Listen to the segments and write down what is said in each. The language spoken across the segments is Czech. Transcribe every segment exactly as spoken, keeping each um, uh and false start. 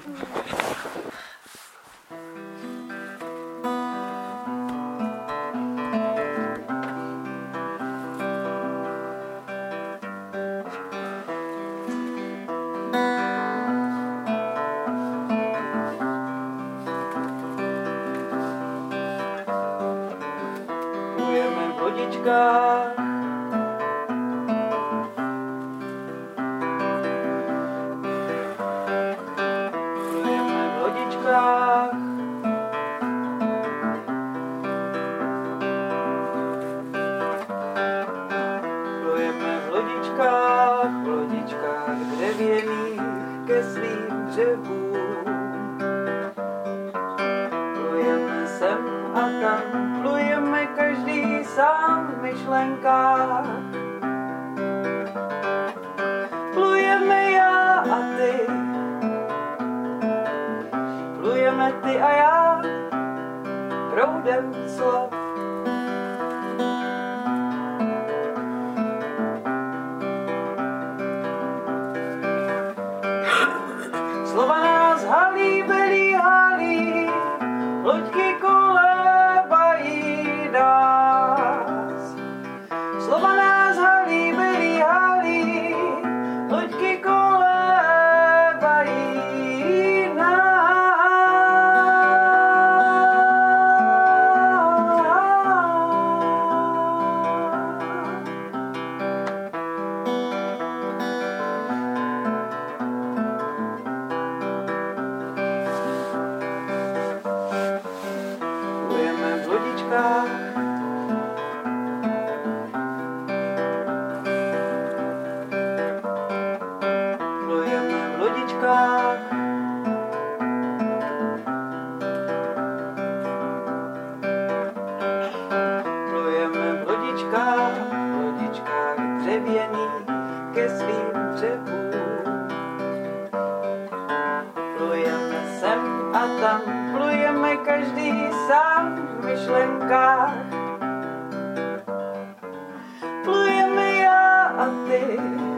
Plujeme v lodičkách, plujeme v lodičkách, plujeme v lodičkách, v lodičkách dřevěných ke svým břehům. Plujeme sem a tam, plujeme každý sám v myšlenkách. Plujeme já a ty, plujeme ty a já proudem slov. Slova nás halí, belí, halí, loďky kolébají nás. Slova nás halí, belí, halí, loďky kolébají nás. Plujeme v lodičkách, plujeme v lodičkách, plujeme v lodičkách, v lodičkách dřevěných ke svým břehům. Plujeme sem a tam, plujeme každý sám v myšlenkách. Plujeme já a ty,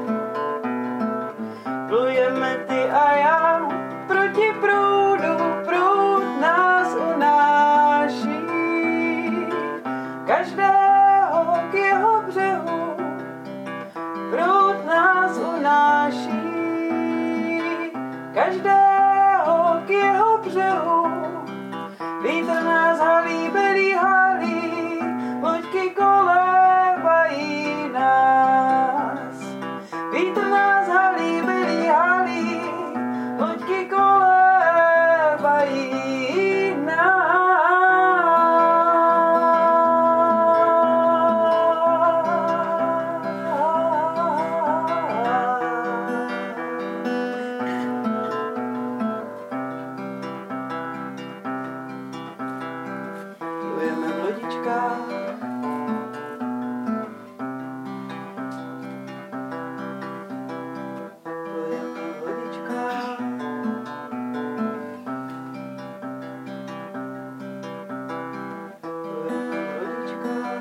plujeme ty a já proti proudu, proud nás unáší. Každého k jeho břehu, proud nás unáší. Každého k jeho břehu, vítr nás halí, belí, halí, loďky kolébají nás. Vítr nás halí, belí, halí, loďky kolébají nás. Plujeme v lodičkách, plujeme v lodičkách, plujeme v lodičkách.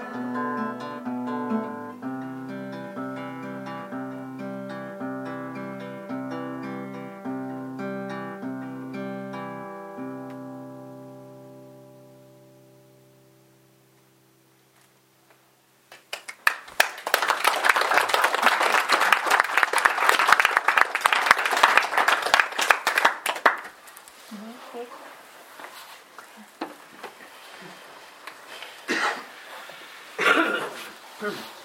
Hmm.